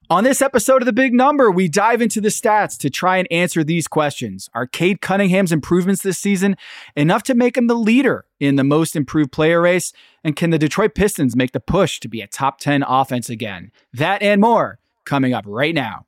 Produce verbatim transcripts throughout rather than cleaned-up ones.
On this episode of The Big Number, we dive into the stats to try and answer these questions. Are Cade Cunningham's improvements this season enough to make him the leader in the most improved player race? And can the Detroit Pistons make the push to be a top ten offense again? That and more coming up right now.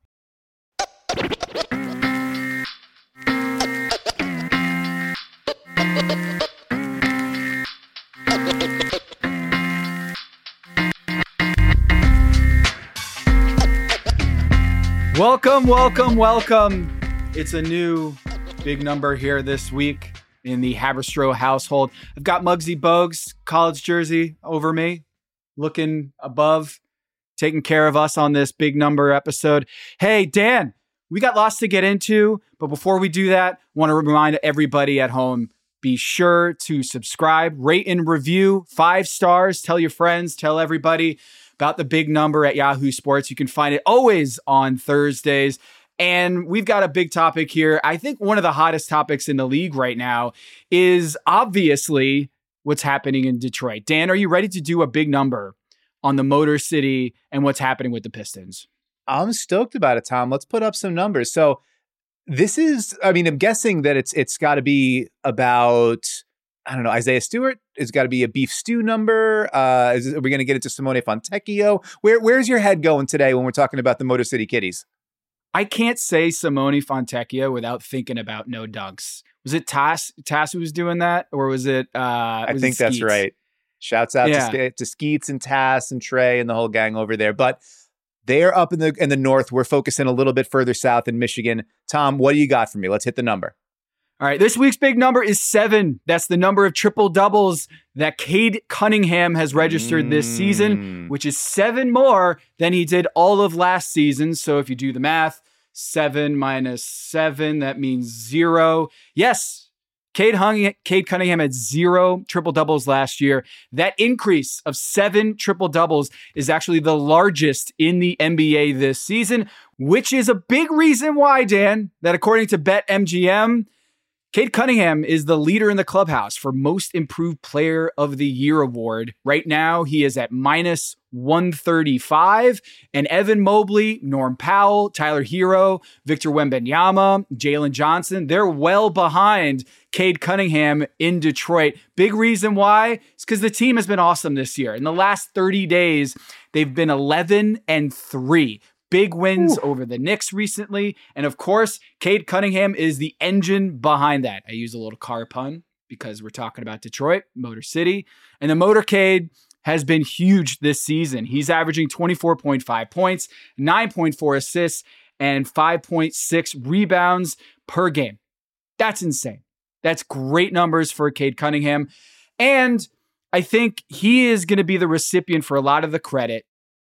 Welcome, welcome, welcome. It's a new Big Number here this week in the Haberstroh household. I've got Muggsy Bogues, college jersey over me, looking above, taking care of us on this Big Number episode. Hey, Dan, we got lots to get into, but before we do that, I want to remind everybody at home, be sure to subscribe, rate and review, five stars, tell your friends, tell everybody about The Big Number at Yahoo Sports. You can find it always on Thursdays. And we've got a big topic here. I think one of the hottest topics in the league right now is obviously what's happening in Detroit. Dan, are you ready to do a big number on the Motor City and what's happening with the Pistons? I'm stoked about it, Tom. Let's put up some numbers. So this is, I mean, I'm guessing that it's it's got to be about, I don't know, Isaiah Stewart. It's got to be a beef stew number. Uh, is, are we going to get into Simone Fontecchio? Where, where's your head going today when we're talking about the Motor City Kitties? I can't say Simone Fontecchio without thinking about no dunks. Was it Tass, Tass who was doing that? Or was it uh, I was think it that's Skeets? right. Shouts out Yeah. to, to Skeets and Tass and Trey and the whole gang over there. But they're up in the in the north. We're focusing a little bit further south in Michigan. Tom, what do you got for me? Let's hit the number. All right, this week's big number is seven. That's the number of triple doubles that Cade Cunningham has registered this Mm. season, which is seven more than he did all of last season. So if you do the math, seven minus seven, that means zero. Yes, Cade, Hung- Cade Cunningham had zero triple doubles last year. That increase of seven triple doubles is actually the largest in the N B A this season, which is a big reason why, Dan, that according to BetMGM, Cade Cunningham is the leader in the clubhouse for Most Improved Player of the Year award. Right now, he is at minus one thirty-five. And Evan Mobley, Norm Powell, Tyler Hero, Victor Wembanyama, Jalen Johnson, they're well behind Cade Cunningham in Detroit. Big reason why is because the team has been awesome this year. In the last thirty days, they've been eleven and three. Big wins Ooh. over the Knicks recently. And of course, Cade Cunningham is the engine behind that. I use a little car pun because we're talking about Detroit, Motor City. And the motorcade has been huge this season. He's averaging twenty-four point five points, nine point four assists, and five point six rebounds per game. That's insane. That's great numbers for Cade Cunningham. And I think he is going to be the recipient for a lot of the credit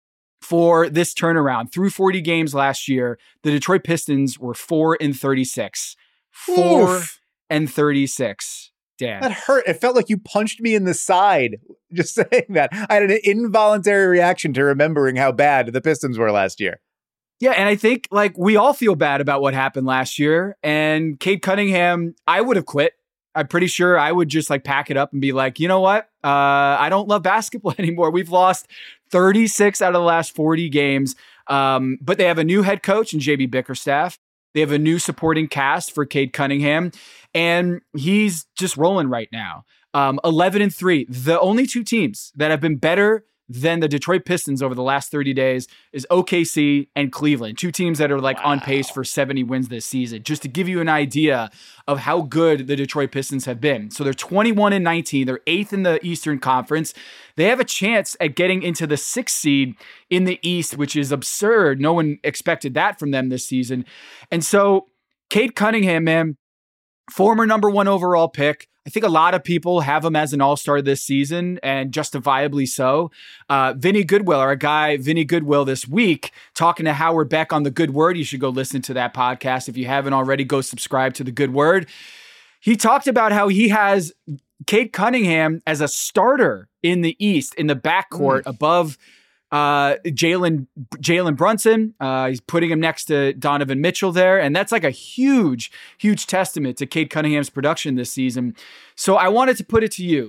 for this turnaround. Through forty games last year, the Detroit Pistons were four and thirty-six. Four Oof. and thirty-six. Dan. That hurt. It felt like you punched me in the side just saying that. I had an involuntary reaction to remembering how bad the Pistons were last year. Yeah, and I think like we all feel bad about what happened last year. And Cade Cunningham, I would have quit. I'm pretty sure I would just like pack it up and be like, you know what? Uh, I don't love basketball anymore. We've lost thirty-six out of the last forty games. Um, but they have a new head coach in J B Bickerstaff. They have a new supporting cast for Cade Cunningham, and he's just rolling right now. Um, eleven and three. The only two teams that have been better than the Detroit Pistons over the last thirty days is O K C and Cleveland. Two teams that are like wow. on pace for seventy wins this season, just to give you an idea of how good the Detroit Pistons have been. So they're twenty-one and nineteen. They're eighth in the Eastern Conference. They have a chance at getting into the sixth seed in the East, which is absurd. No one expected that from them this season. And so Cade Cunningham, man, former number one overall pick. I think a lot of people have him as an all-star this season, and justifiably so. Uh, Vinny Goodwill, our guy Vinny Goodwill this week, talking to Howard Beck on The Good Word. You should go listen to that podcast. If you haven't already, go subscribe to The Good Word. He talked about how he has Cade Cunningham as a starter in the East, in the backcourt mm. above Uh, Jalen Jalen Brunson, uh, he's putting him next to Donovan Mitchell there. And that's like a huge, huge testament to Cade Cunningham's production this season. So I wanted to put it to you.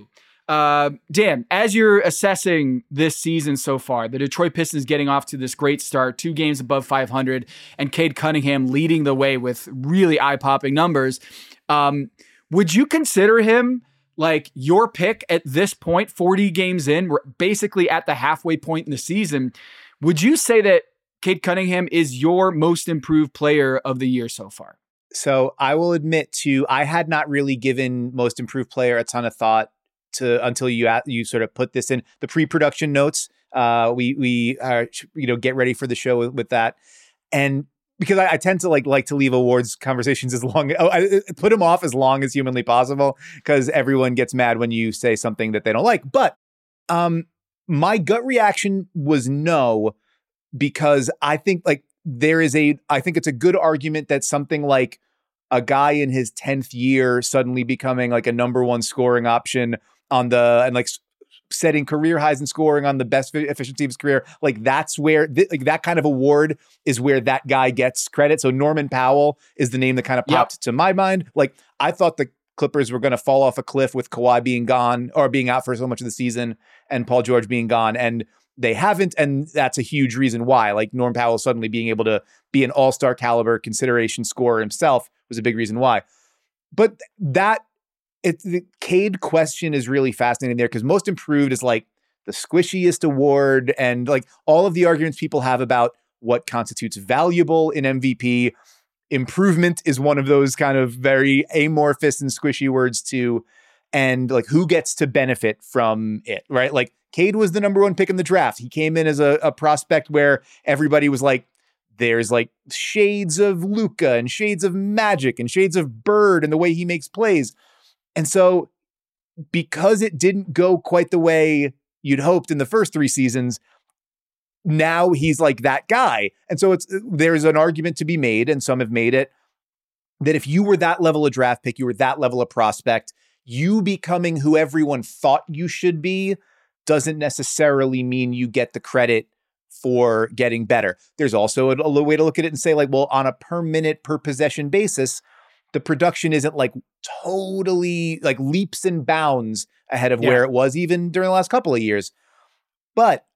Uh, Dan, as you're assessing this season so far, the Detroit Pistons getting off to this great start, two games above five hundred, and Cade Cunningham leading the way with really eye-popping numbers. Um, would you consider him like your pick at this point, forty games in, we're basically at the halfway point in the season? Would you say that Cade Cunningham is your most improved player of the year so far? So I will admit to, I had not really given most improved player a ton of thought to until you you sort of put this in the pre-production notes. Uh, we we are, you know, get ready for the show with, with that, and because I, I tend to like like to leave awards conversations as long oh, I put them off as long as humanly possible because everyone gets mad when you say something that they don't like. But um, my gut reaction was no, because I think like there is a I think it's a good argument that something like a guy in his tenth year suddenly becoming like a number one scoring option on the, and like setting career highs in scoring on the best efficiency of his career. Like that's where, th- like that kind of award is where that guy gets credit. So Norman Powell is the name that kind of popped yep. to my mind. Like I thought the Clippers were going to fall off a cliff with Kawhi being gone or being out for so much of the season and Paul George being gone. And they haven't. And that's a huge reason why, like Norm Powell suddenly being able to be an all-star caliber consideration scorer himself was a big reason why. But that, It, the Cade question is really fascinating there because most improved is like the squishiest award and like all of the arguments people have about what constitutes valuable in M V P. Improvement is one of those kind of very amorphous and squishy words too. And like who gets to benefit from it, right? Like Cade was the number one pick in the draft. He came in as a, a prospect where everybody was like, there's like shades of Luka and shades of Magic and shades of Bird and the way he makes plays. And so because it didn't go quite the way you'd hoped in the first three seasons, now he's like that guy. And so it's there's an argument to be made, and some have made it, that if you were that level of draft pick, you were that level of prospect, you becoming who everyone thought you should be doesn't necessarily mean you get the credit for getting better. There's also a, a way to look at it and say like, well, on a per minute, per possession basis, the production isn't like totally like leaps and bounds ahead of yeah. where it was even during the last couple of years. But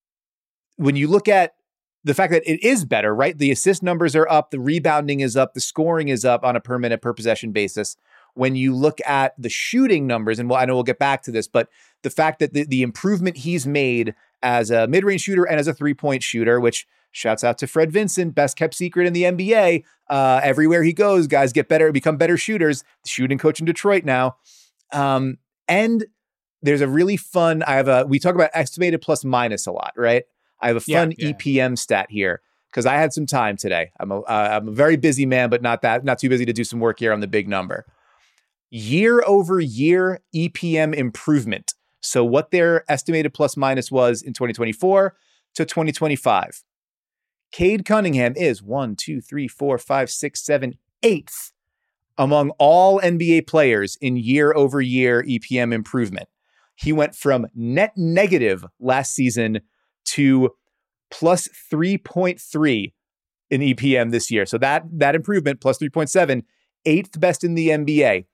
when you look at the fact that it is better, right? The assist numbers are up, the rebounding is up, the scoring is up on a per minute, per possession basis. When you look at the shooting numbers, and well, I know we'll get back to this, but the fact that the, the improvement he's made as a mid-range shooter and as a three-point shooter, which shouts out to Fred Vincent, best kept secret in the N B A. Uh, everywhere he goes, guys get better, become better shooters. The shooting coach in Detroit now. Um, and there's a really fun, I have a, we talk about estimated plus minus a lot, right? I have a fun yeah, yeah. E P M stat here because I had some time today. I'm a, uh, I'm a very busy man, but not that, not too busy to do some work here on the big number. Year over year E P M improvement. So what their estimated plus minus was in twenty twenty-four to twenty twenty-five. Cade Cunningham is one, two, three, four, five, six, seven, eighth among all N B A players in year over year E P M improvement. He went from net negative last season to plus three point three in E P M this year. So that, that improvement, plus three point seven, eighth best in the N B A.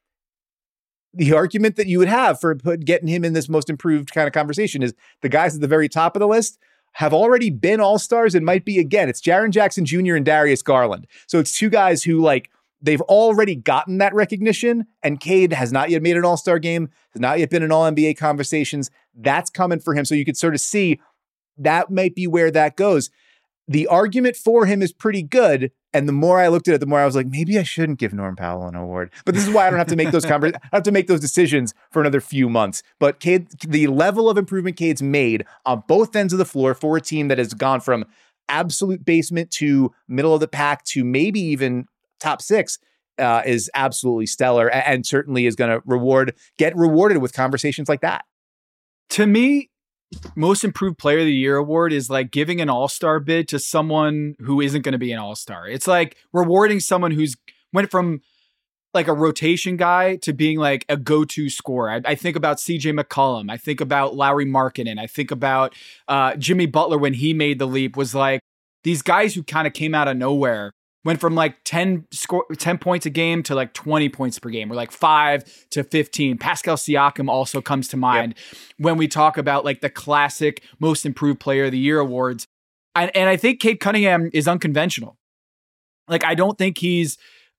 The argument that you would have for put, getting him in this most improved kind of conversation is the guys at the very top of the list have already been all-stars and might be again. It's Jaren Jackson Junior and Darius Garland. So it's two guys who like, they've already gotten that recognition, and Cade has not yet made an all-star game, has not yet been in all N B A conversations. That's coming for him. So you could sort of see that might be where that goes. The argument for him is pretty good. And the more I looked at it, the more I was like, maybe I shouldn't give Norm Powell an award. But this is why I don't have to make those conver- I have to make those decisions for another few months. But Cade, the level of improvement Cade's made on both ends of the floor for a team that has gone from absolute basement to middle of the pack to maybe even top six uh, is absolutely stellar, and, and certainly is going to reward get rewarded with conversations like that. To me, most improved player of the year award is like giving an all-star bid to someone who isn't going to be an all-star. It's like rewarding someone who's went from like a rotation guy to being like a go-to scorer. I, I think about C J McCollum. I think about Lauri Markkanen. I think about uh, Jimmy Butler when he made the leap, was like these guys who kind of came out of nowhere went from like ten score, ten points a game to like twenty points per game, or like five to fifteen. Pascal Siakam also comes to mind yep. when we talk about like the classic most improved player of the year awards. And, and I think Cade Cunningham is unconventional. Like, I don't think he's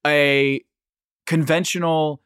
a conventional,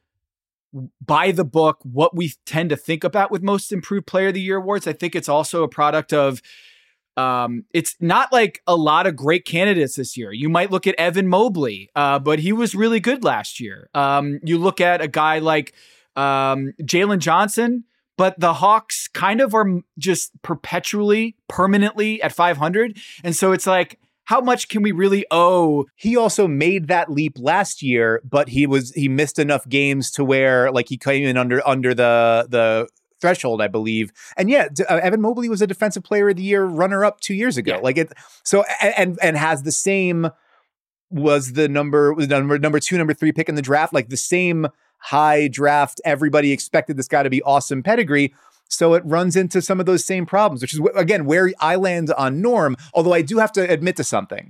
by the book, what we tend to think about with most improved player of the year awards. I think it's also a product of, um, it's not like a lot of great candidates this year. You might look at Evan Mobley, uh, but he was really good last year. Um, you look at a guy like um, Jalen Johnson, but the Hawks kind of are just perpetually, permanently at five hundred. And so it's like, how much can we really owe? He also made that leap last year, but he was he missed enough games to where like he came in under under the the threshold, I believe. And yeah, uh, Evan Mobley was a defensive player of the year runner up two years ago. Yeah. Like it, so and and has the same was the number was number number two, number three pick in the draft, like the same high draft. Everybody expected this guy to be awesome pedigree. So it runs into some of those same problems, which is, again, where I land on Norm. Although I do have to admit to something.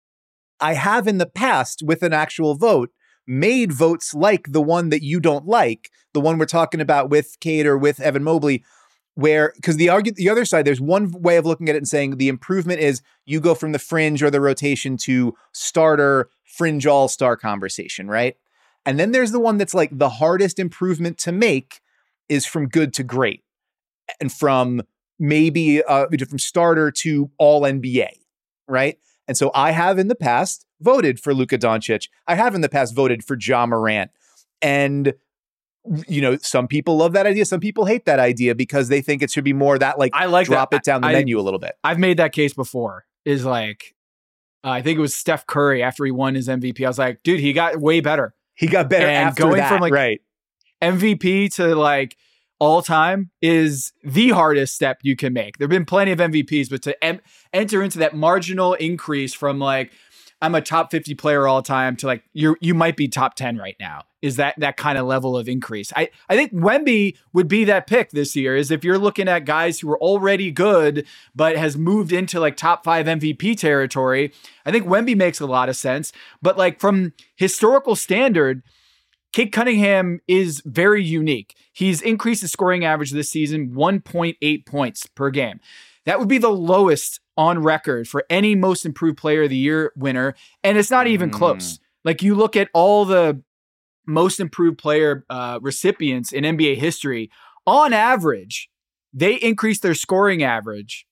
I have in the past, with an actual vote, made votes like the one that you don't like, the one we're talking about with Cade or with Evan Mobley, where, because the argue, the other side, there's one way of looking at it and saying the improvement is you go from the fringe or the rotation to starter, fringe all-star conversation, right? And then there's the one that's like the hardest improvement to make is from good to great. And from maybe uh, from starter to all N B A, right? And so I have in the past voted for Luka Doncic. I have in the past voted for Ja Morant. And, you know, some people love that idea. Some people hate that idea because they think it should be more that like, I like drop that. it down the I, menu a little bit. I've made that case before, is like, uh, I think it was Steph Curry after he won his M V P. I was like, dude, he got way better. He got better and after going that, from like right? M V P to like all time is the hardest step you can make. There've been plenty of M V Ps, but to em- enter into that marginal increase from like, I'm a top fifty player all time to like, you you might be top ten right now, is that that kind of level of increase. I, I think Wemby would be that pick this year, is if you're looking at guys who are already good, but has moved into like top five M V P territory. I think Wemby makes a lot of sense, but like from historical standard, Cade Cunningham is very unique. He's increased his scoring average this season one point eight points per game. That would be the lowest on record for any most improved player of the year winner. And it's not even mm. close. Like you look at all the most improved player uh, recipients in N B A history, on average, they increased their scoring average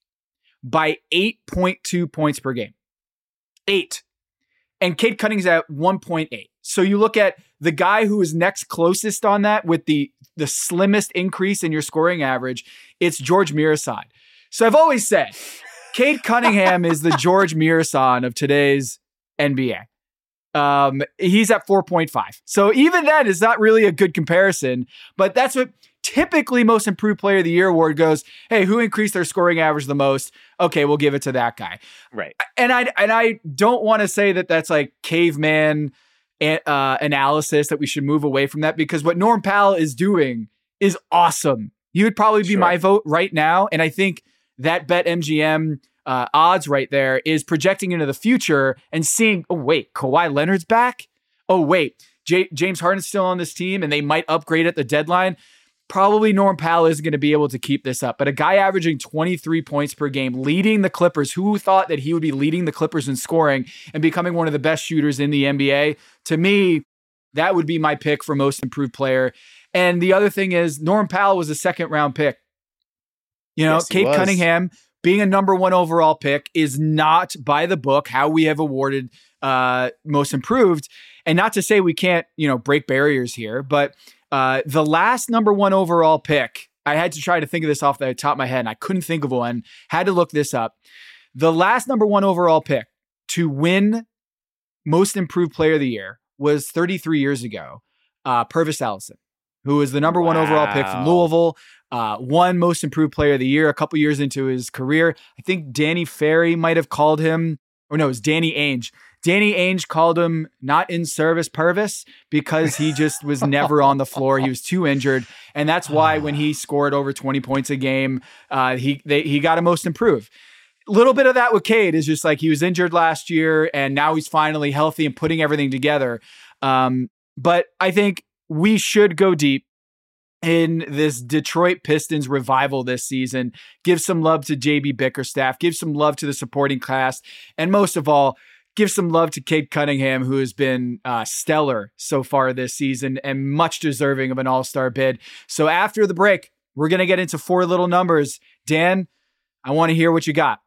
by eight point two points per game. Eight. And Cade Cunningham's at one point eight. So you look at the guy who is next closest on that with the, the slimmest increase in your scoring average, it's George Mirasan. So I've always said, Cade Cunningham is the George Mirasan of today's N B A. Um, he's at four point five. So even that is not really a good comparison, but that's what typically most improved player of the year award goes, hey, who increased their scoring average the most? Okay, we'll give it to that guy. Right. And I, and I don't want to say that that's like caveman uh, analysis, that we should move away from that, because what Norm Powell is doing is awesome. He would probably be sure. my vote right now. And I think that BetMGM uh, odds right there is projecting into the future and seeing, oh, wait, Kawhi Leonard's back? Oh, wait, J- James Harden's still on this team and they might upgrade at the deadline. Probably Norm Powell isn't going to be able to keep this up. But a guy averaging twenty-three points per game, leading the Clippers, who thought that he would be leading the Clippers in scoring and becoming one of the best shooters in the N B A? To me, that would be my pick for most improved player. And the other thing is, Norm Powell was a second round pick. You know, yes, Cade Cunningham being a number one overall pick is not by the book how we have awarded uh, most improved. And not to say we can't, you know, break barriers here, but uh, the last number one overall pick, I had to try to think of this off the top of my head and I couldn't think of one, had to look this up. The last number one overall pick to win most improved player of the year was thirty-three years ago, uh, Purvis Ellison, who was the number wow. one overall pick from Louisville, uh, won most improved player of the year a couple years into his career. I think Danny Ferry might have called him, or no, it was Danny Ainge. Danny Ainge called him not in service Purvis because he just was never on the floor. He was too injured. And that's why when he scored over twenty points a game, uh, he they, he got a most improved. little bit of that with Cade is just like he was injured last year and now he's finally healthy and putting everything together. Um, but I think we should go deep in this Detroit Pistons revival this season. Give some love to J B Bickerstaff, give some love to the supporting cast, and most of all, give some love to Cade Cunningham, who has been uh, stellar so far this season and much deserving of an all-star bid. So after the break, we're going to get into four little numbers. Dan, I want to hear what you got.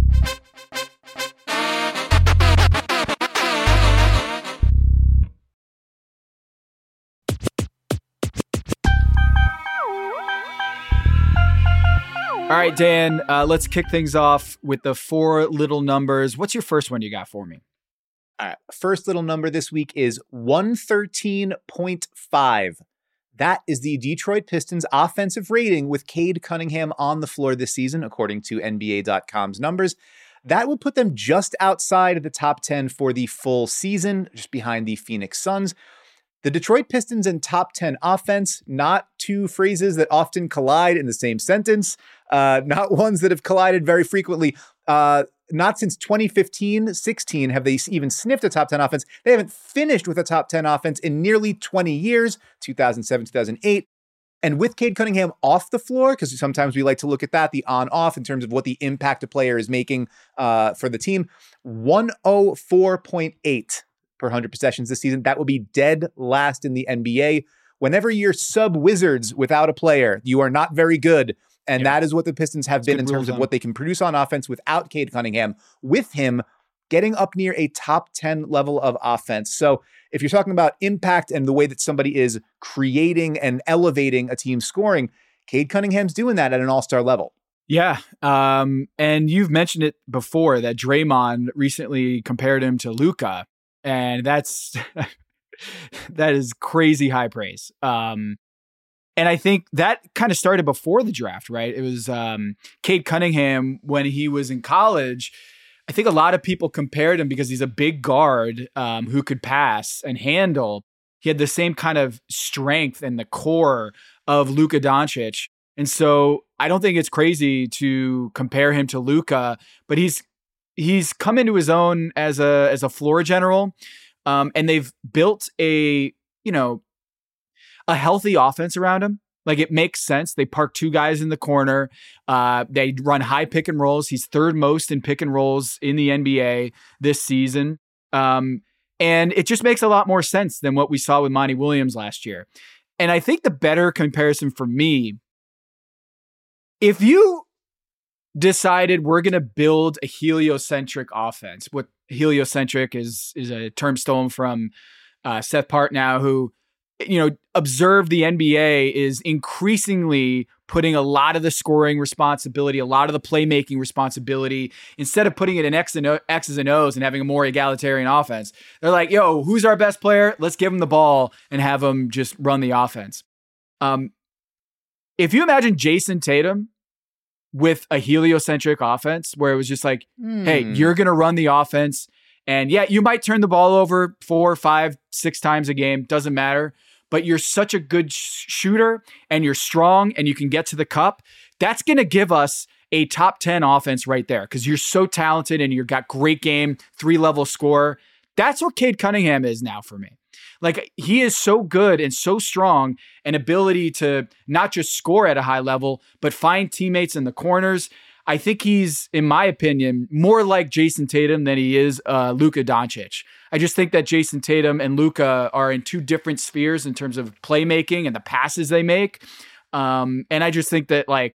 All right, Dan, uh, let's kick things off with the four little numbers. What's your first one you got for me? All right. First little number this week is one thirteen point five. That is the Detroit Pistons offensive rating with Cade Cunningham on the floor this season, according to N B A dot com's numbers. That would put them just outside of the top ten for the full season, just behind the Phoenix Suns. The Detroit Pistons and top ten offense, not two phrases that often collide in the same sentence, uh, not ones that have collided very frequently. Uh, not since twenty fifteen sixteen have they even sniffed a top ten offense. They haven't finished with a top ten offense in nearly twenty years, two thousand seven, two thousand eight. And with Cade Cunningham off the floor, because sometimes we like to look at that, the on-off in terms of what the impact a player is making uh, for the team, one oh four point eight. Per one hundred possessions this season. That will be dead last in the N B A. Whenever you're sub-Wizards without a player, you are not very good. And yeah. that is what the Pistons have That's been in terms of on. what they can produce on offense without Cade Cunningham. With him getting up near a top ten level of offense. So if you're talking about impact and the way that somebody is creating and elevating a team's scoring, Cade Cunningham's doing that at an all-star level. Yeah. Um, and you've mentioned it before that Draymond recently compared him to Luka. And that's, that is crazy high praise. Um, and I think that kind of started before the draft, right? It was um, Cade Cunningham when he was in college. I think a lot of people compared him because he's a big guard um, who could pass and handle. He had the same kind of strength and the core of Luka Doncic. And so I don't think it's crazy to compare him to Luka, but he's He's come into his own as a as a floor general, um, and they've built a you know a healthy offense around him. Like it makes sense. They park two guys in the corner. Uh, they run high pick and rolls. He's third most in pick and rolls in the N B A this season, um, and it just makes a lot more sense than what we saw with Monty Williams last year. And I think the better comparison for me, if you decided we're going to build a heliocentric offense. What heliocentric is, is a term stolen from uh, Seth Partnow, who, you know, observed the N B A is increasingly putting a lot of the scoring responsibility, a lot of the playmaking responsibility, instead of putting it in X and o, X's and O's and having a more egalitarian offense. They're like, yo, who's our best player? Let's give him the ball and have him just run the offense. Um, if you imagine Jason Tatum with a heliocentric offense where it was just like, mm. hey, you're going to run the offense. And yeah, you might turn the ball over four, five, six times a game. Doesn't matter. But you're such a good sh- shooter and you're strong and you can get to the cup. That's going to give us a top ten offense right there because you're so talented and you've got great game, three-level scorer. That's what Cade Cunningham is now for me. Like he is so good and so strong, an ability to not just score at a high level, but find teammates in the corners. I think he's, in my opinion, more like Jason Tatum than he is uh, Luka Doncic. I just think that Jason Tatum and Luka are in two different spheres in terms of playmaking and the passes they make. Um, and I just think that like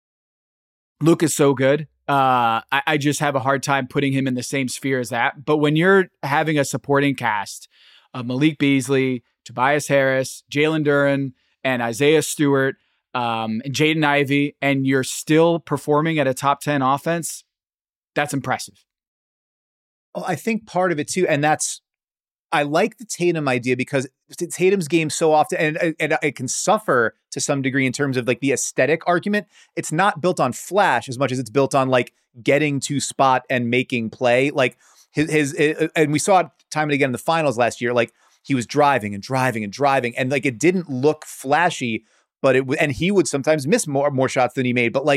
Luka's so good. Uh, I, I just have a hard time putting him in the same sphere as that. But when you're having a supporting cast of Malik Beasley, Tobias Harris, Jalen Duren, and Isaiah Stewart, um, and Jaden Ivey, and you're still performing at a top ten offense, that's impressive. Well, I think part of it too, and that's, I like the Tatum idea because Tatum's game so often, and, and it can suffer to some degree in terms of like the aesthetic argument. It's not built on flash as much as it's built on like getting to spot and making play. Like his, his, and we saw it time and again in the finals last year. Like he was driving and driving and driving, and like it didn't look flashy, but it and he would sometimes miss more more shots than he made. But like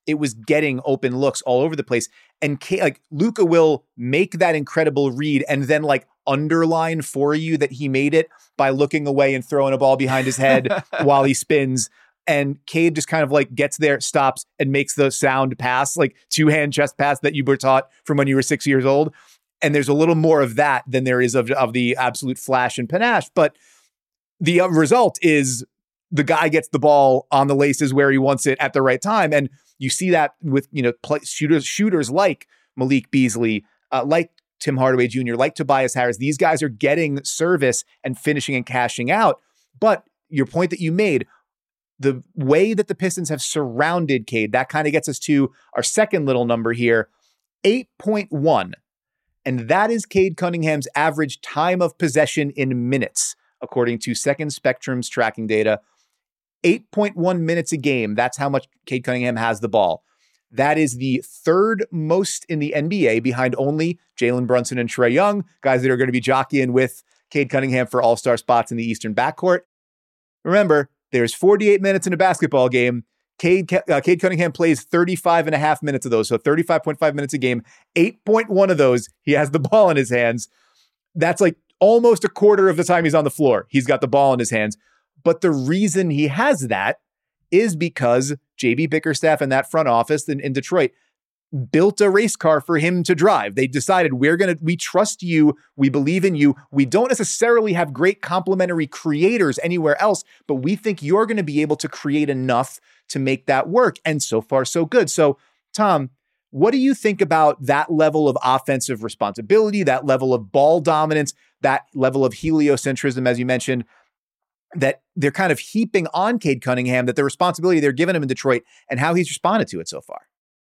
it was getting open looks all over the place. And K- like Luka will make that incredible read and then like underline for you that he made it by looking away and throwing a ball behind his head while he spins. And Cade just kind of like gets there, stops, and makes the sound pass, like two-hand chest pass that you were taught from when you were six years old. And there's a little more of that than there is of, of the absolute flash and panache. But the result is the guy gets the ball on the laces where he wants it at the right time. And you see that with, you know, play, shooters, shooters like Malik Beasley, uh, like Tim Hardaway Junior, like Tobias Harris. These guys are getting service and finishing and cashing out. But your point that you made, the way that the Pistons have surrounded Cade, that kind of gets us to our second little number here, eight point one. And that is Cade Cunningham's average time of possession in minutes, according to Second Spectrum's tracking data. eight point one minutes a game. That's how much Cade Cunningham has the ball. That is the third most in the N B A, behind only Jalen Brunson and Trae Young, guys that are going to be jockeying with Cade Cunningham for all-star spots in the Eastern backcourt. Remember, there's forty-eight minutes in a basketball game. Cade, uh, Cade Cunningham plays thirty-five and a half minutes of those, so thirty-five point five minutes a game. eight point one of those, he has the ball in his hands. That's like almost a quarter of the time he's on the floor. He's got the ball in his hands. But the reason he has that is because J B Bickerstaff and that front office in, in Detroit built a race car for him to drive. They decided, we're going to, we trust you. We believe in you. We don't necessarily have great complementary creators anywhere else, but we think you're going to be able to create enough to make that work. And so far, so good. So, Tom, what do you think about that level of offensive responsibility, that level of ball dominance, that level of heliocentrism, as you mentioned, that they're kind of heaping on Cade Cunningham, that the responsibility they're giving him in Detroit, and how he's responded to it so far?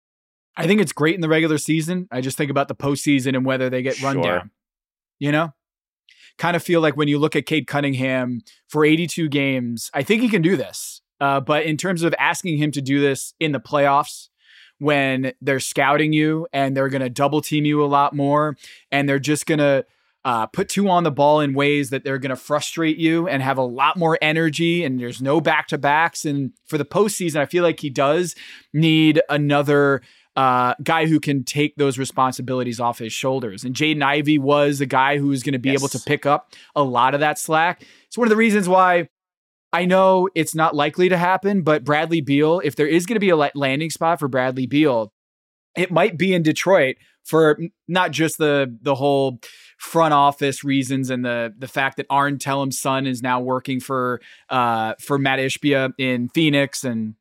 I think it's great in the regular season. I just think about the postseason and whether they get run Sure. down. You know? Kind of feel like when you look at Cade Cunningham for eighty-two games, I think he can do this. Uh, but in terms of asking him to do this in the playoffs, when they're scouting you and they're going to double team you a lot more, and they're just going to uh, put two on the ball in ways that they're going to frustrate you and have a lot more energy, and there's no back-to-backs. And for the postseason, I feel like he does need another uh, guy who can take those responsibilities off his shoulders. And Jaden Ivey was a guy who's going to be Yes. able to pick up a lot of that slack. It's one of the reasons why I know it's not likely to happen, but Bradley Beal, if there is going to be a landing spot for Bradley Beal, it might be in Detroit for not just the the whole front office reasons and the the fact that Arn Tellem's son is now working for uh, for Matt Ishbia in Phoenix, and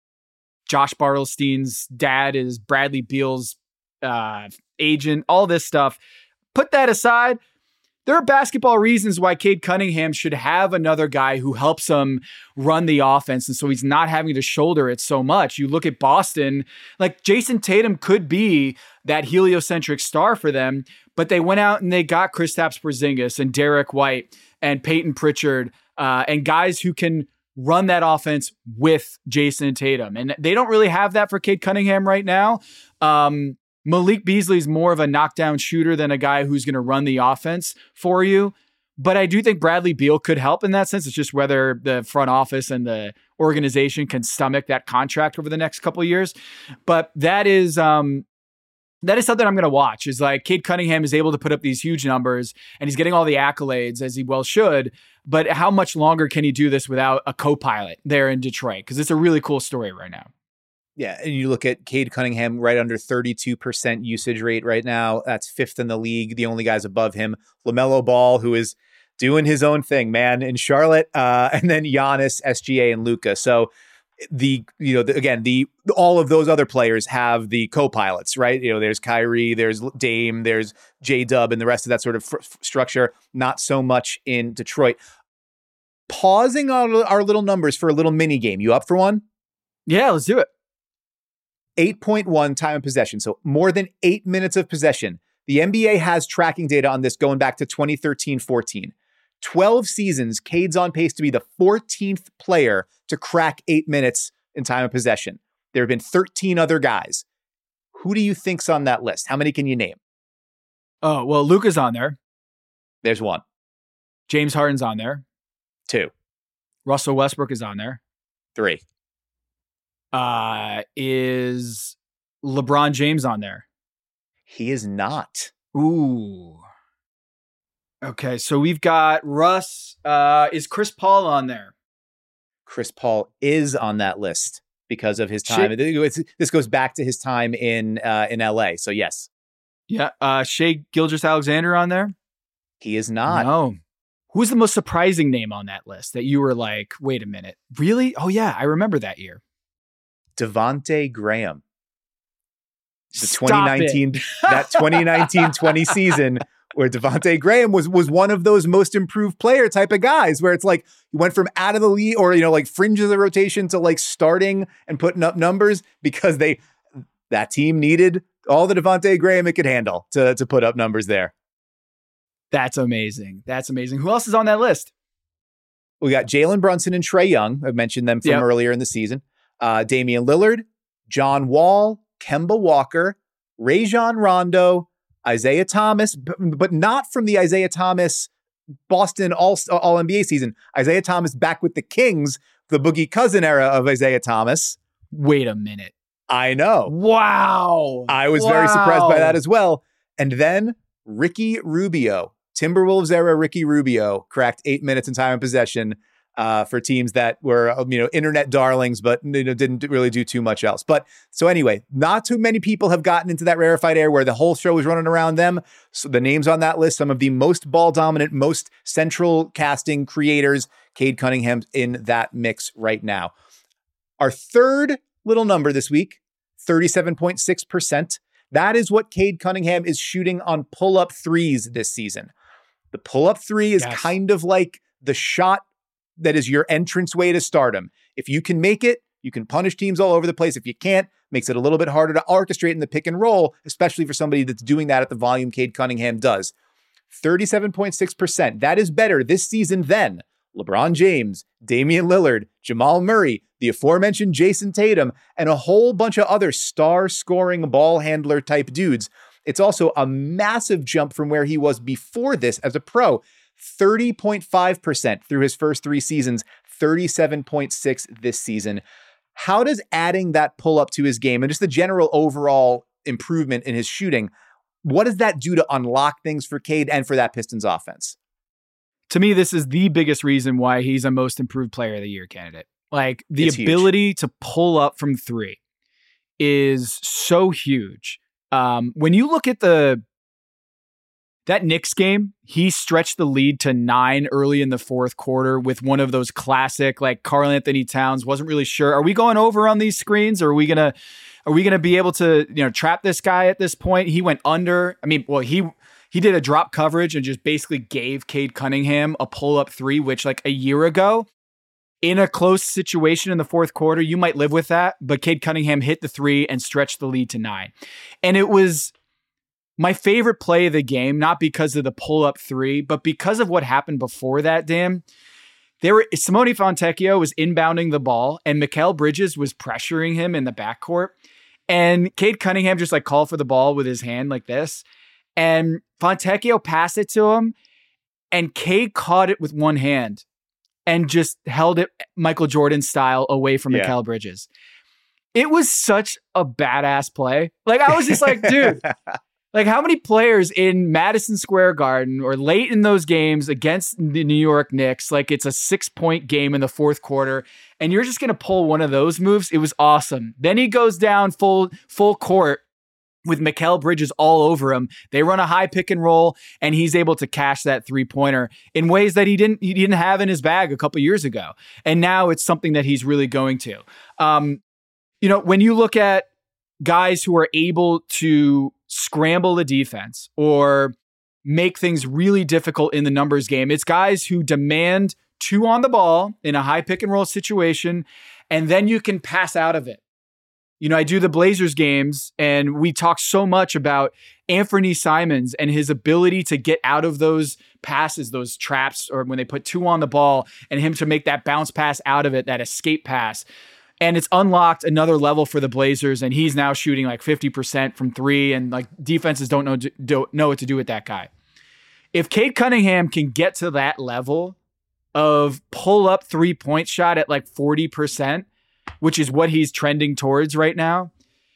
Josh Bartelstein's dad is Bradley Beal's uh, agent, all this stuff. Put that aside. There are basketball reasons why Cade Cunningham should have another guy who helps him run the offense, and so he's not having to shoulder it so much. You look at Boston, like Jason Tatum could be that heliocentric star for them, but they went out and they got Kristaps Porzingis and Derek White and Peyton Pritchard uh, and guys who can run that offense with Jason Tatum. And they don't really have that for Cade Cunningham right now. Um, Malik Beasley is more of a knockdown shooter than a guy who's going to run the offense for you. But I do think Bradley Beal could help in that sense. It's just whether the front office and the organization can stomach that contract over the next couple of years. But that is um, that is something I'm going to watch, is like Cade Cunningham is able to put up these huge numbers and he's getting all the accolades, as he well should. But how much longer can he do this without a co-pilot there in Detroit? Because it's a really cool story right now. Yeah, and you look at Cade Cunningham right under thirty-two percent usage rate right now. That's fifth in the league. The only guys above him, LaMelo Ball, who is doing his own thing, man, in Charlotte, uh, and then Giannis, S G A, and Luka. So the, you know, the, again, the all of those other players have the co-pilots, right? You know, there's Kyrie, there's Dame, there's J-Dub, and the rest of that sort of fr- structure. Not so much in Detroit. Pausing on our little numbers for a little mini game. You up for one? Yeah, let's do it. eight point one time of possession. So more than eight minutes of possession. The N B A has tracking data on this going back to twenty thirteen fourteen. twelve seasons, Cade's on pace to be the fourteenth player to crack eight minutes in time of possession. There have been thirteen other guys. Who do you think's on that list? How many can you name? Oh, well, Luka's on there. There's one. James Harden's on there. Two. Russell Westbrook is on there. Three. Uh, is LeBron James on there? He is not. Ooh. Okay, so we've got Russ. Uh, is Chris Paul on there? Chris Paul is on that list because of his time. It's, this goes back to his time in uh, in L A. So yes. Yeah. Uh, Shai Gilgeous-Alexander on there? He is not. No. Who's the most surprising name on that list that you were like, wait a minute, really? Oh yeah, I remember that year. Devontae Graham. The Stop twenty nineteen it. that twenty nineteen twenty season where Devontae Graham was was one of those most improved player type of guys where it's like he went from out of the league or, you know, like fringe of the rotation to like starting and putting up numbers because they that team needed all the Devontae Graham it could handle to, to put up numbers there. That's amazing. That's amazing. Who else is on that list? We got Jalen Brunson and Trae Young. I've mentioned them from Yep. earlier in the season. Uh, Damian Lillard, John Wall, Kemba Walker, Rajon Rondo, Isaiah Thomas, b- but not from the Isaiah Thomas Boston All All N B A season. Isaiah Thomas back with the Kings, the Boogie Cousin era of Isaiah Thomas. Wait a minute. I know. Wow. I was wow. very surprised by that as well. And then Ricky Rubio, Timberwolves era Ricky Rubio, cracked eight minutes in time of possession uh, for teams that were, you know, internet darlings, but you know, didn't really do too much else. But so anyway, not too many people have gotten into that rarefied air where the whole show was running around them. So the names on that list, some of the most ball dominant, most central casting creators, Cade Cunningham in that mix right now. Our third little number this week, thirty-seven point six percent. That is what Cade Cunningham is shooting on pull-up threes this season. The pull-up three is Yes. kind of like the shot that is your entranceway to stardom. If you can make it, you can punish teams all over the place. If you can't, makes it a little bit harder to orchestrate in the pick and roll, especially for somebody that's doing that at the volume Cade Cunningham does. thirty-seven point six percent. That is better this season than LeBron James, Damian Lillard, Jamal Murray, the aforementioned Jason Tatum, and a whole bunch of other star-scoring ball handler type dudes. It's also a massive jump from where he was before this as a pro. thirty point five percent through his first three seasons, thirty-seven point six this season. How does adding that pull-up to his game and just the general overall improvement in his shooting, what does that do to unlock things for Cade and for that Pistons offense? To me, this is the biggest reason why he's a most improved player of the year candidate. Like the It's ability to pull up from three is so huge. Um, when you look at the that Knicks game, he stretched the lead to nine early in the fourth quarter with one of those classic, like Karl Anthony Towns wasn't really sure. Are we going over on these screens or are we going to, are we going to be able to, you know, trap this guy at this point? He went under. I mean, well, he, he did a drop coverage and just basically gave Cade Cunningham a pull up three, which like a year ago in a close situation in the fourth quarter, you might live with that, but Cade Cunningham hit the three and stretched the lead to nine. And it was my favorite play of the game, not because of the pull-up three, but because of what happened before that, Dan. There were, Simone Fontecchio was inbounding the ball, and Mikal Bridges was pressuring him in the backcourt. And Cade Cunningham just like called for the ball with his hand like this. And Fontecchio passed it to him, and Cade caught it with one hand and just held it Michael Jordan style away from Yeah. Mikal Bridges. It was such a badass play. Like, I was just like, dude. Like, how many players in Madison Square Garden or late in those games against the New York Knicks, like it's a six-point game in the fourth quarter, and you're just going to pull one of those moves? It was awesome. Then he goes down full full court with Mikal Bridges all over him. They run a high pick and roll, and he's able to cash that three-pointer in ways that he didn't he didn't have in his bag a couple years ago. And now it's something that he's really going to. Um, you know, when you look at guys who are able to scramble the defense or make things really difficult in the numbers game, it's guys who demand two on the ball in a high pick and roll situation, and then you can pass out of it. You know, I do the Blazers games, and we talk so much about Anthony Simons and his ability to get out of those passes, those traps, or when they put two on the ball, and him to make that bounce pass out of it, that escape pass. And it's unlocked another level for the Blazers, and he's now shooting like fifty percent from three, and like defenses don't know don't know what to do with that guy. If Cade Cunningham can get to that level of pull up three point shot at like forty percent, which is what he's trending towards right now,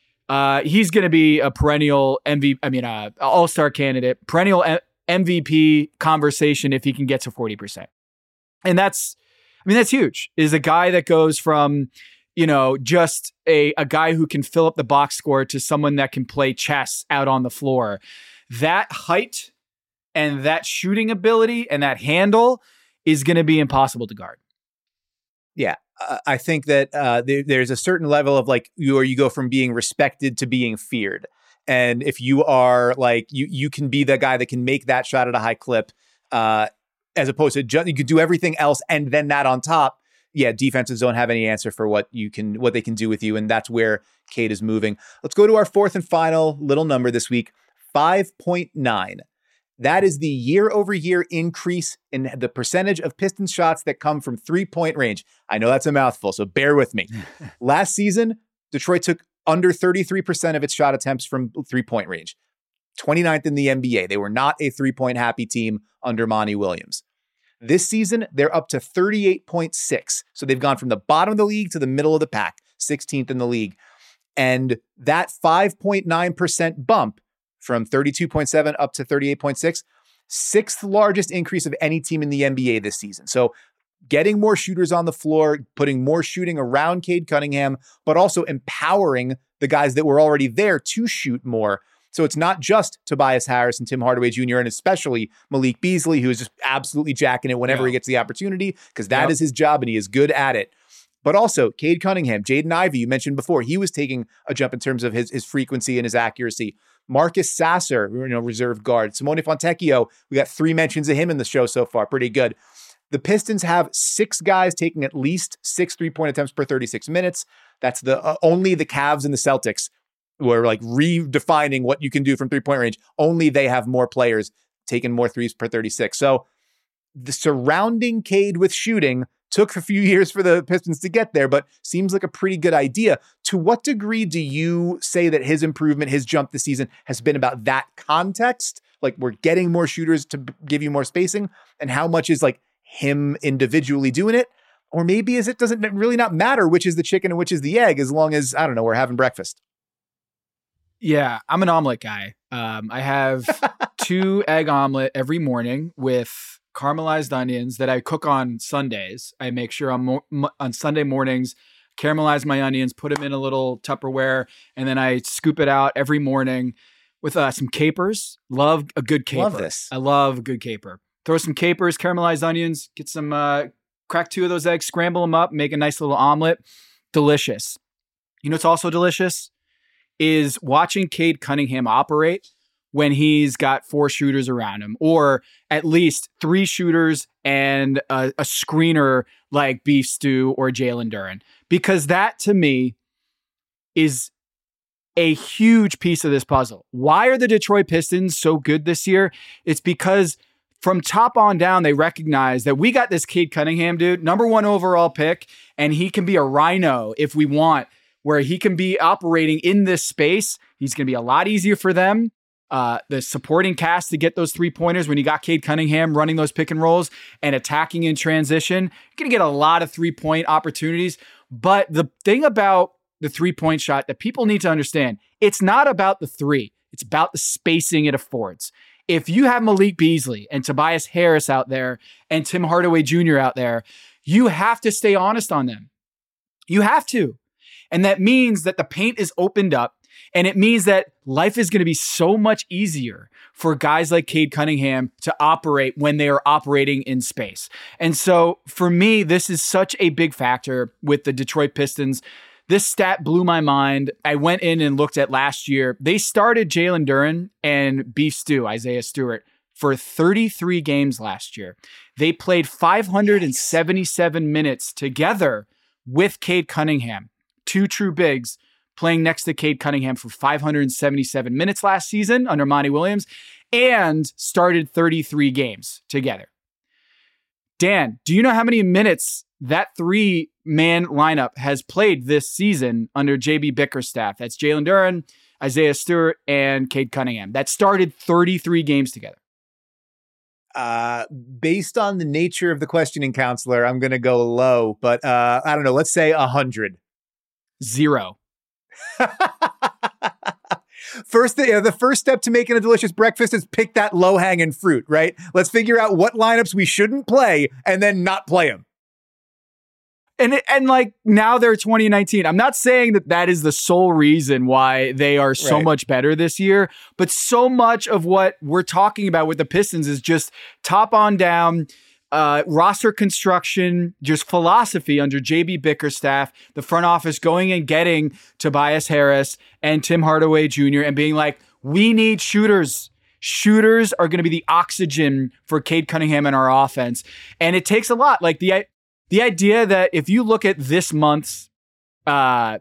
uh, he's going to be a perennial M V P, I mean, uh, all-star candidate, perennial M V P conversation if he can get to forty percent. And that's, I mean, that's huge. Is a guy that goes from, you know, just a, a guy who can fill up the box score to someone that can play chess out on the floor. That height and that shooting ability and that handle is going to be impossible to guard. Yeah, uh, I think that uh, there, there's a certain level of like you or you go from being respected to being feared. And if you are like, you you can be the guy that can make that shot at a high clip, uh, as opposed to just, you could do everything else and then that on top. Yeah, defenses don't have any answer for what you can, what they can do with you. And that's where Cade is moving. Let's go to our fourth and final little number this week, five point nine. That is the year over year increase in the percentage of Pistons shots that come from three point range. I know that's a mouthful, so bear with me. Last season, Detroit took under thirty-three percent of its shot attempts from three point range. twenty-ninth in the N B A. They were not a three point happy team under Monty Williams. This season, they're up to thirty-eight point six. So they've gone from the bottom of the league to the middle of the pack, sixteenth in the league. And that five point nine percent bump from thirty-two point seven up to thirty-eight point six, sixth largest increase of any team in the N B A this season. So getting more shooters on the floor, putting more shooting around Cade Cunningham, but also empowering the guys that were already there to shoot more. So it's not just Tobias Harris and Tim Hardaway Junior, and especially Malik Beasley, who is just absolutely jacking it whenever yeah. he gets the opportunity, because that yep. is his job and he is good at it. But also Cade Cunningham, Jaden Ivey, you mentioned before, he was taking a jump in terms of his, his frequency and his accuracy. Marcus Sasser, you know, reserve guard. Simone Fontecchio, we got three mentions of him in the show so far. Pretty good. The Pistons have six guys taking at least six three-point attempts per thirty-six minutes. That's the uh, only the Cavs and the Celtics who are like redefining what you can do from three-point range. Only they have more players taking more threes per thirty-six. So the surrounding Cade with shooting took a few years for the Pistons to get there, but seems like a pretty good idea. To what degree do you say that his improvement, his jump this season has been about that context? Like we're getting more shooters to b- give you more spacing, and how much is like him individually doing it? Or maybe is it doesn't really not matter which is the chicken and which is the egg, as long as, I don't know, we're having breakfast. Yeah, I'm an omelet guy. Um, I have two egg omelet every morning with caramelized onions that I cook on Sundays. I make sure on, mo- on Sunday mornings, caramelize my onions, put them in a little Tupperware, and then I scoop it out every morning with uh, some capers. Love a good caper. Love this. I love a good caper. Throw some capers, caramelized onions, get some, uh, crack two of those eggs, scramble them up, make a nice little omelet. Delicious. You know what's also delicious? Is watching Cade Cunningham operate when he's got four shooters around him, or at least three shooters and a, a screener like Beef Stew or Jalen Duren. Because that, to me, is a huge piece of this puzzle. Why are the Detroit Pistons so good this year? It's because from top on down, they recognize that we got this Cade Cunningham dude, number one overall pick, and he can be a rhino if we want, where he can be operating in this space. He's going to be a lot easier for them. Uh, the supporting cast to get those three pointers when you got Cade Cunningham running those pick and rolls and attacking in transition. You're going to get a lot of three point opportunities. But the thing about the three point shot that people need to understand, it's not about the three. It's about the spacing it affords. If you have Malik Beasley and Tobias Harris out there and Tim Hardaway Junior out there, you have to stay honest on them. You have to. And that means that the paint is opened up. And it means that life is going to be so much easier for guys like Cade Cunningham to operate when they are operating in space. And so for me, this is such a big factor with the Detroit Pistons. This stat blew my mind. I went in and looked at last year. They started Jalen Duren and Beef Stew, Isaiah Stewart, for thirty-three games last year. They played five hundred seventy-seven minutes together with Cade Cunningham, two true bigs, playing next to Cade Cunningham for five hundred seventy-seven minutes last season under Monty Williams, and started thirty-three games together. Dan, do you know how many minutes that three-man lineup has played this season under J B Bickerstaff? That's Jalen Duren, Isaiah Stewart, and Cade Cunningham. That started thirty-three games together. Uh, based on the nature of the questioning counselor, I'm going to go low, but uh, I don't know. Let's say one hundred. Zero. First, the, uh, the first step to making a delicious breakfast is pick that low-hanging fruit, right? Let's figure out what lineups we shouldn't play and then not play them. And, and like now they're twenty nineteen. I'm not saying that that is the sole reason why they are so Right. much better this year, but so much of what we're talking about with the Pistons is just top on down, uh, roster construction, just philosophy under J B Bickerstaff, the front office going and getting Tobias Harris and Tim Hardaway Junior and being like, we need shooters. Shooters are going to be the oxygen for Cade Cunningham and our offense. And it takes a lot. Like the The idea that if you look at this month's uh,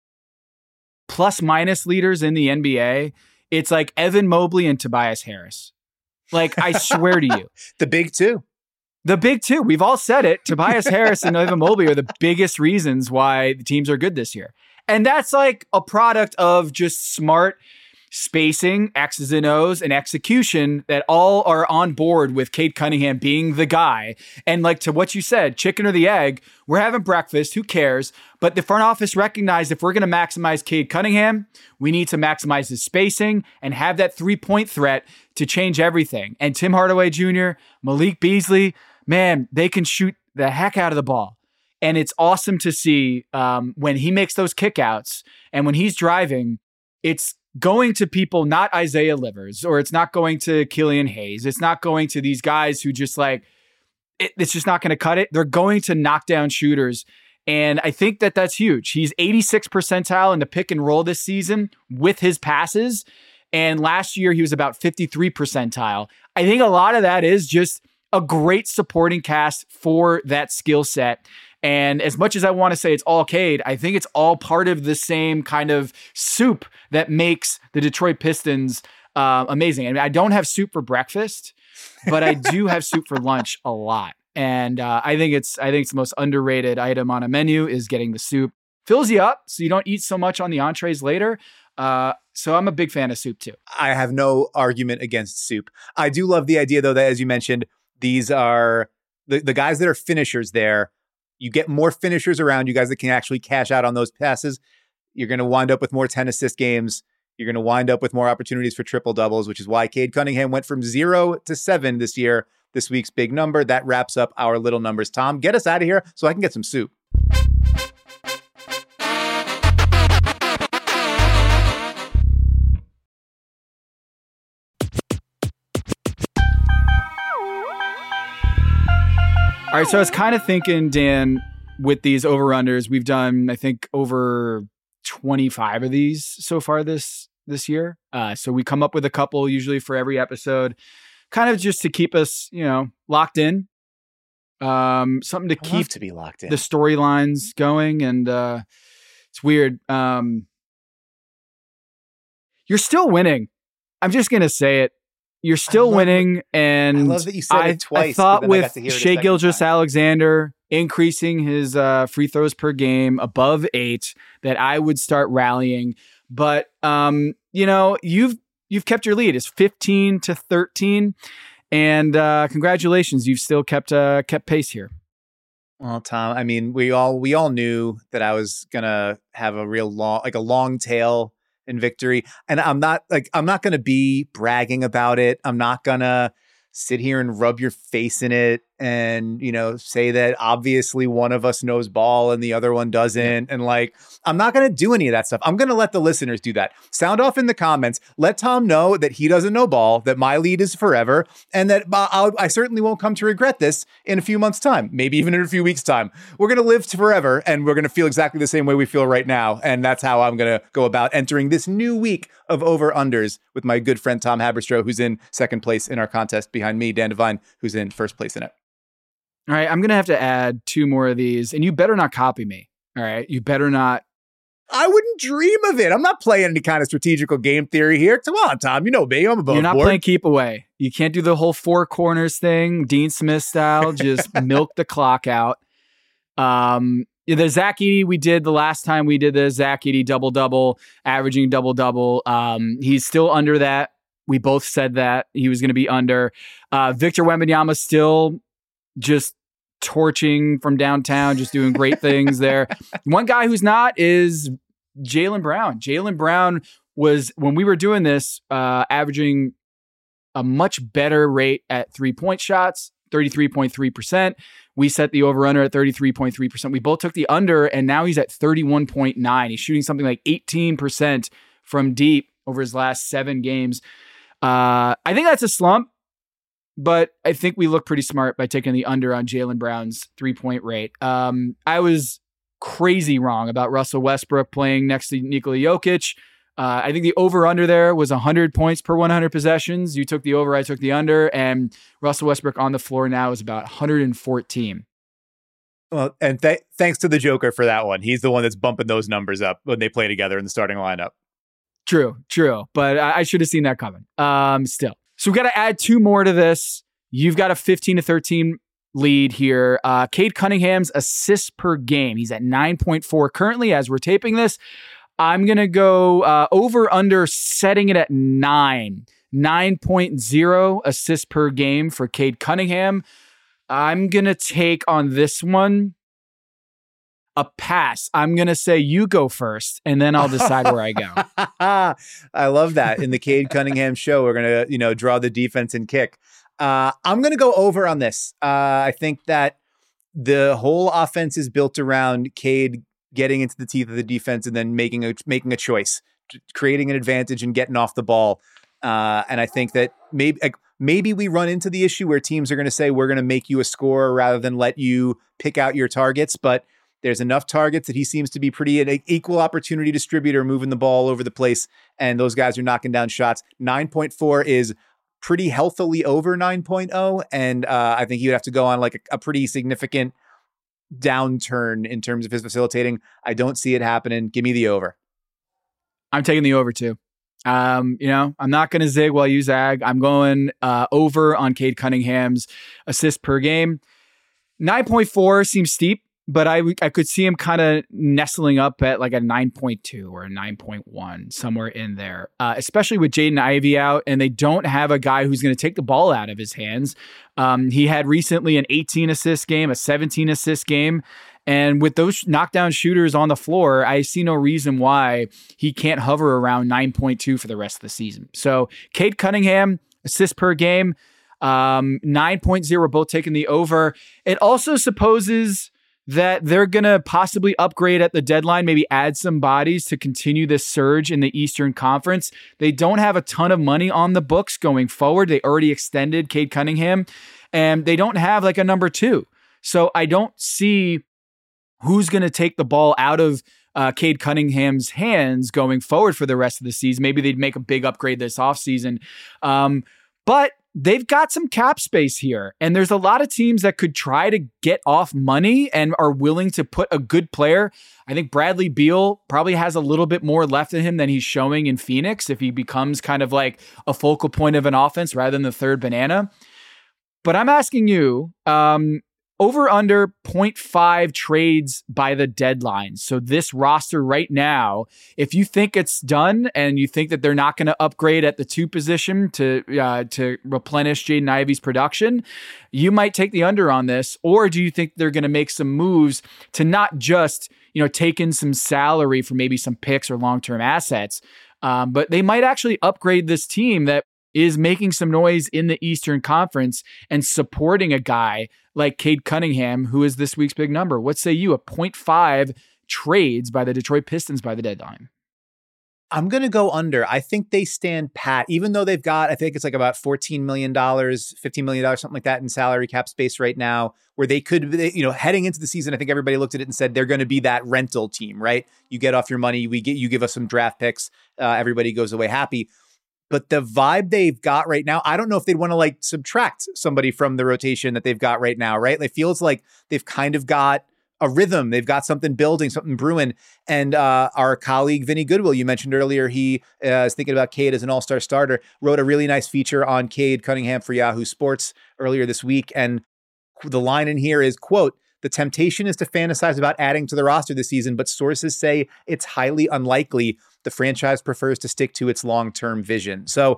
plus minus leaders in the N B A, it's like Evan Mobley and Tobias Harris. Like, I swear to you. The big two. The big two. We've all said it. Tobias Harris and Evan Mobley are the biggest reasons why the teams are good this year. And that's like a product of just smart spacing, X's and O's, and execution that all are on board with Cade Cunningham being the guy. And like to what you said, chicken or the egg, we're having breakfast, who cares? But the front office recognized if we're going to maximize Cade Cunningham, we need to maximize his spacing and have that three-point threat to change everything. And Tim Hardaway Junior, Malik Beasley, man, they can shoot the heck out of the ball. And it's awesome to see um, when he makes those kickouts and when he's driving, it's going to people, not Isaiah Livers, or it's not going to Killian Hayes. It's not going to these guys who just like, it, it's just not going to cut it. They're going to knock down shooters. And I think that that's huge. He's eighty-sixth percentile in the pick and roll this season with his passes. And last year he was about fifty-three percentile. I think a lot of that is just a great supporting cast for that skill set. And as much as I want to say it's all Cade, I think it's all part of the same kind of soup that makes the Detroit Pistons uh, amazing. I mean, I don't have soup for breakfast, but I do have soup for lunch a lot. And uh, I think it's I think it's the most underrated item on a menu is getting the soup. Fills you up so you don't eat so much on the entrees later. Uh, so I'm a big fan of soup too. I have no argument against soup. I do love the idea, though, that as you mentioned, these are the, the guys that are finishers there. You get more finishers around you, guys that can actually cash out on those passes. You're going to wind up with more ten assist games. You're going to wind up with more opportunities for triple doubles, which is why Cade Cunningham went from zero to seven this year. This week's big number. That wraps up our little numbers. Tom, get us out of here so I can get some soup. All right, so I was kind of thinking, Dan, with these over-unders, we've done, I think, over twenty-five of these so far this this year. Uh, so we come up with a couple usually for every episode, kind of just to keep us, you know, locked in. Um, something to I keep love to be locked in. the storylines going, and uh, it's weird. Um, you're still winning. I'm just gonna say it. You're still love winning, and I love that you said I, it twice, I but thought then I got with to hear it a Shai second Gilgeous-Alexander increasing his uh, free throws per game above eight, that I would start rallying. But um, you know, you've you've kept your lead. It's fifteen to thirteen, and uh, congratulations, you've still kept uh, kept pace here. Well, Tom, I mean, we all we all knew that I was gonna have a real long, like a long tail in victory. And I'm not like, I'm not going to be bragging about it. I'm not going to sit here and rub your face in it and, you know, say that obviously one of us knows ball and the other one doesn't. And like, I'm not going to do any of that stuff. I'm going to let the listeners do that. Sound off in the comments. Let Tom know that he doesn't know ball, that my lead is forever, and that I'll, I certainly won't come to regret this in a few months' time, maybe even in a few weeks' time. We're going to live forever, and we're going to feel exactly the same way we feel right now. And that's how I'm going to go about entering this new week of over-unders with my good friend Tom Haberstroh, who's in second place in our contest behind me, Dan Devine, who's in first place in it. All right, I'm going to have to add two more of these, and you better not copy me. All right, you better not. I wouldn't dream of it. I'm not playing any kind of strategical game theory here. Come on, Tom. You know me. I'm above You're not board. playing keep away. You can't do the whole four corners thing, Dean Smith style. Just milk the clock out. Um, the Zach Edey we did the last time we did the Zach Edey double double, averaging double double. Um, he's still under that. We both said that he was going to be under. Uh, Victor Wembanyama still just torching from downtown, just doing great things there. One guy who's not is Jaylen Brown. Jaylen Brown was, when we were doing this, uh, averaging a much better rate at three-point shots, thirty-three point three percent. We set the over-under at thirty-three point three percent. We both took the under, and now he's at thirty-one point nine. He's shooting something like eighteen percent from deep over his last seven games. Uh, I think that's a slump, but I think we look pretty smart by taking the under on Jaylen Brown's three-point rate. Um, I was crazy wrong about Russell Westbrook playing next to Nikola Jokic. Uh, I think the over-under there was one hundred points per one hundred possessions. You took the over, I took the under, and Russell Westbrook on the floor now is about one hundred fourteen. Well, and th- thanks to the Joker for that one. He's the one that's bumping those numbers up when they play together in the starting lineup. True, true. But I, I should have seen that coming. Um, still. So we've got to add two more to this. You've got a fifteen to thirteen lead here. Uh, Cade Cunningham's assists per game. He's at nine point four currently as we're taping this. I'm going to go uh, over under, setting it at nine. nine point oh assists per game for Cade Cunningham. I'm going to take on this one a pass. I'm going to say you go first, and then I'll decide where I go. I love that. In the Cade Cunningham show, we're going to, you know, draw the defense and kick. Uh, I'm going to go over on this. Uh, I think that the whole offense is built around Cade getting into the teeth of the defense and then making a making a choice, creating an advantage and getting off the ball. Uh, and I think that maybe like, maybe we run into the issue where teams are going to say, we're going to make you a scorer rather than let you pick out your targets. But there's enough targets that he seems to be pretty an equal opportunity distributor, moving the ball over the place. And those guys are knocking down shots. nine point four is pretty healthily over nine point oh. And uh, I think he would have to go on like a, a pretty significant downturn in terms of his facilitating. I don't see it happening. Give me the over. I'm taking the over too. Um, you know, I'm not going to zig while you zag. I'm going uh, over on Cade Cunningham's assists per game. nine point four seems steep, but I, I could see him kind of nestling up at like a nine point two or a nine point one, somewhere in there, uh, especially with Jaden Ivey out, and they don't have a guy who's going to take the ball out of his hands. Um, he had recently an eighteen assist game, a seventeen assist game. And with those knockdown shooters on the floor, I see no reason why he can't hover around nine point two for the rest of the season. So Cade Cunningham, assists per game, um, nine point oh, both taking the over. It also supposes that they're going to possibly upgrade at the deadline, maybe add some bodies to continue this surge in the Eastern Conference. They don't have a ton of money on the books going forward. They already extended Cade Cunningham, and they don't have like a number two. So I don't see who's going to take the ball out of uh, Cade Cunningham's hands going forward for the rest of the season. Maybe they'd make a big upgrade this offseason. Um, but they've got some cap space here, and there's a lot of teams that could try to get off money and are willing to put a good player. I think Bradley Beal probably has a little bit more left in him than he's showing in Phoenix if he becomes kind of like a focal point of an offense rather than the third banana. But I'm asking you, um, over under zero point five trades by the deadline. So this roster right now, if you think it's done and you think that they're not going to upgrade at the two position to uh, to replenish Jaden Ivey's production, you might take the under on this. Or do you think they're going to make some moves to not just, you know, take in some salary for maybe some picks or long-term assets, um, but they might actually upgrade this team that is making some noise in the Eastern Conference and supporting a guy like Cade Cunningham, who is this week's big number? What say you? A zero point five trades by the Detroit Pistons by the deadline. I'm going to go under. I think they stand pat, even though they've got, I think it's like about fourteen million dollars, fifteen million dollars, something like that in salary cap space right now, where they could, you know, heading into the season, I think everybody looked at it and said, they're going to be that rental team, right? You get off your money, we get, you give us some draft picks, uh, everybody goes away happy. But the vibe they've got right now, I don't know if they'd want to like subtract somebody from the rotation that they've got right now, right? It feels like they've kind of got a rhythm. They've got something building, something brewing. And uh, our colleague, Vinny Goodwill, you mentioned earlier, he uh, is thinking about Cade as an all-star starter, wrote a really nice feature on Cade Cunningham for Yahoo Sports earlier this week. And the line in here is, quote, "The temptation is to fantasize about adding to the roster this season, but sources say it's highly unlikely. The franchise prefers to stick to its long-term vision." So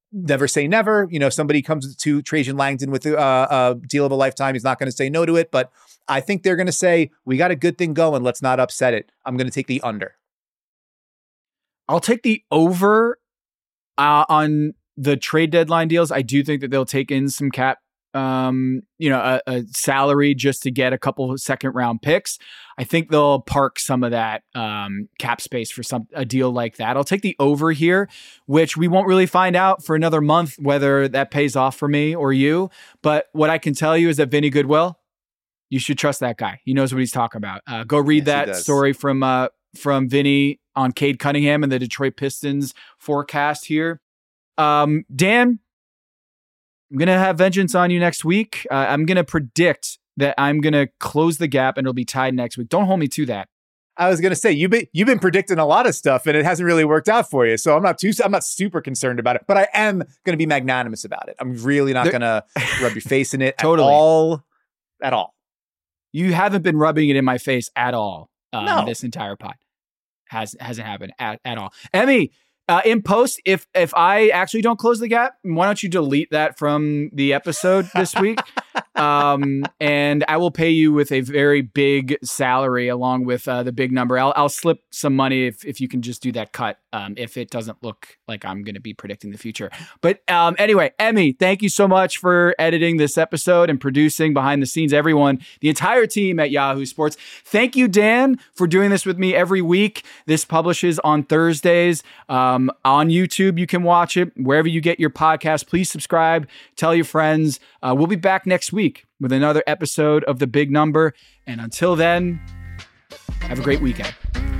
never say never. You know, if somebody comes to Trajan Langdon with a, a deal of a lifetime, he's not going to say no to it. But I think they're going to say, we got a good thing going. Let's not upset it. I'm going to take the under. I'll take the over uh, on the trade deadline deals. I do think that they'll take in some cap, um, you know, a, a salary just to get a couple of second round picks. I think they'll park some of that um, cap space for some a deal like that. I'll take the over here, which we won't really find out for another month whether that pays off for me or you. But what I can tell you is that Vinny Goodwill, you should trust that guy. He knows what he's talking about. Uh, go read yes, that story from uh, from Vinny on Cade Cunningham and the Detroit Pistons forecast here. Um, Dan, I'm going to have vengeance on you next week. Uh, I'm going to predict that I'm going to close the gap and it'll be tied next week. Don't hold me to that. I was going to say, you've been, you've been predicting a lot of stuff and it hasn't really worked out for you. So I'm not too, I'm not super concerned about it, but I am going to be magnanimous about it. I'm really not going to rub your face in it totally. at all, at all. You haven't been rubbing it in my face at all. Um, no. This entire pod has, hasn't happened at, at all. Emmy, Uh, in post, if if I actually don't close the gap, why don't you delete that from the episode this week? um, and I will pay you with a very big salary along with uh, the big number. I'll I'll slip some money if if you can just do that cut. Um, if it doesn't look like I'm going to be predicting the future. But um, anyway, Emmy, thank you so much for editing this episode and producing behind the scenes. Everyone, the entire team at Yahoo Sports. Thank you, Dan, for doing this with me every week. This publishes on Thursdays. Um, on YouTube, you can watch it. Wherever you get your podcast, please subscribe. Tell your friends. Uh, we'll be back next week with another episode of The Big Number. And until then, have a great weekend.